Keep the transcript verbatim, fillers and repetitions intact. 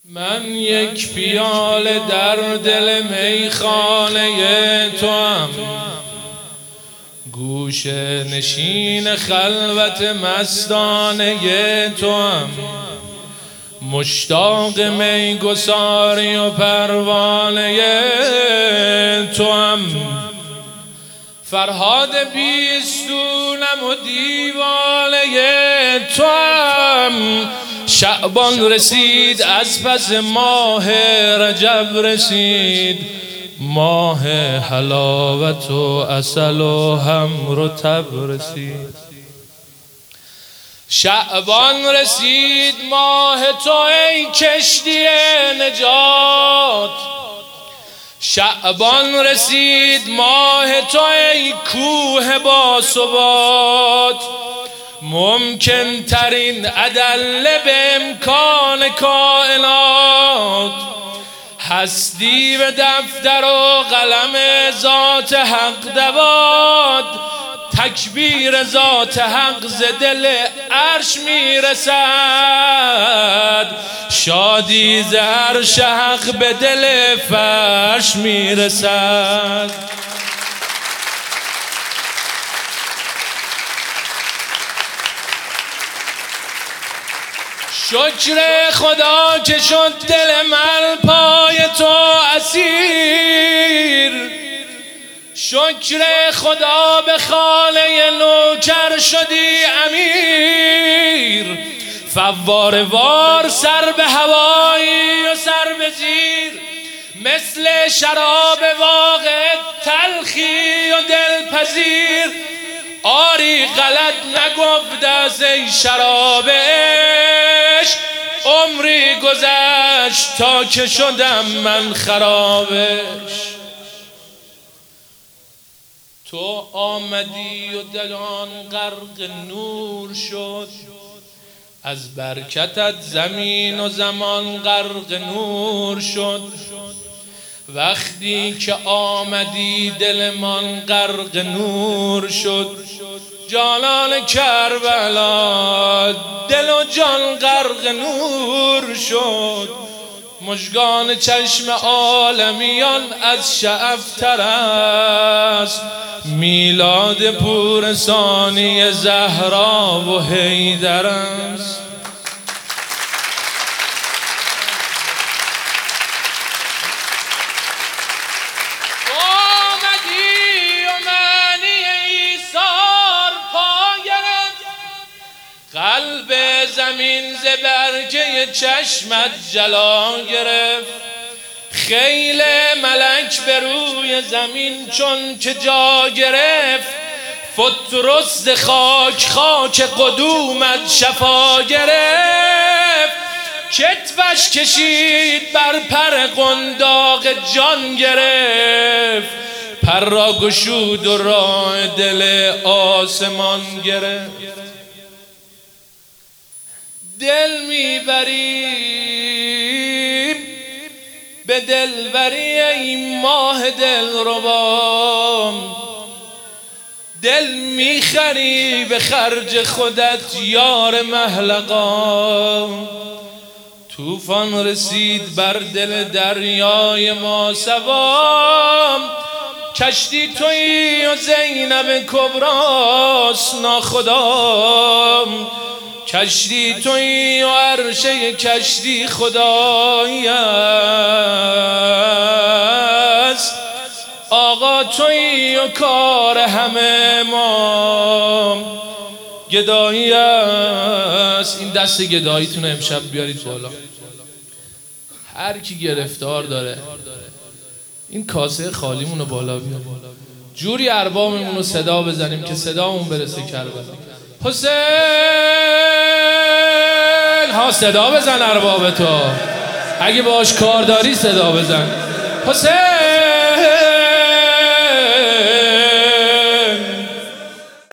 من یک پیاله در دل میخانه توام، گوشه نشین خلوت مستانه توام، مشتاق میگساری و پروانه توام، فرهاد بیستونم و دیوانه توام. شعبان رسید از پس ماه رجب رسید، ماه حلاوت و عسل و همر و تب رسید. شعبان رسید ماه تو ای کشتی نجات، شعبان رسید ماه تو ای کوه با ثبات، ممکن ترین ادله به امکان کائنات، هستی به دفتر و قلم ذات حق دواد، تکبیر ذات حق ز دل عرش میرسد، شادی ز عرش حق به دل فرش میرسد. شکر خدا که شد دل من پای تو اسیر، شکر خدا به خانه نوکر شدی امیر، فواره وار سر به هوایی و سر به زیر، مثل شراب واقع تلخی و دلپذیر، آری غلط نگفت از ای شراب عشق، عمری گذشت تا که شدم من خرابش. تو آمدی و دلان غرق نور شد، از برکتت زمین و زمان غرق نور شد، وقتی که آمدی دلمان غرق نور شد، جانان کربلا دل و جان غرق نور شد، مژگان چشم عالمیان از شعفتر است، میلاد پور ثانی زهرا و حیدر است. قلب زمین ز برگه چشمت جلا گرفت، خیل ملک به روی زمین چون که جا گرفت، فترس ز خاک خاک قدومت شفا گرفت، کتفش کشید بر پر قنداق جان گرفت، پر را گشود و راه دل آسمان گرفت. دل میبری به دلبری ای ماه دلربام، دل میخری به خرج خودت یار محلقام، طوفان رسید بر دل دریای ما سوام، کشتی تویی و زینب کبراست ناخدام، کشتی تویی و عرشه کشتی خدایی است، آقا تویی و کار همه ما گدایی است. این دست گداییتون امشب بیارید بالا، هر کی گرفتار داره این کاسه خالیمونو بالا بیار، جوری اربابمون رو صدا بزنیم که صدامون برسه کربلا. حسین ها صدا بزن ارباب تو، اگه باش کار داری صدا بزن. حسین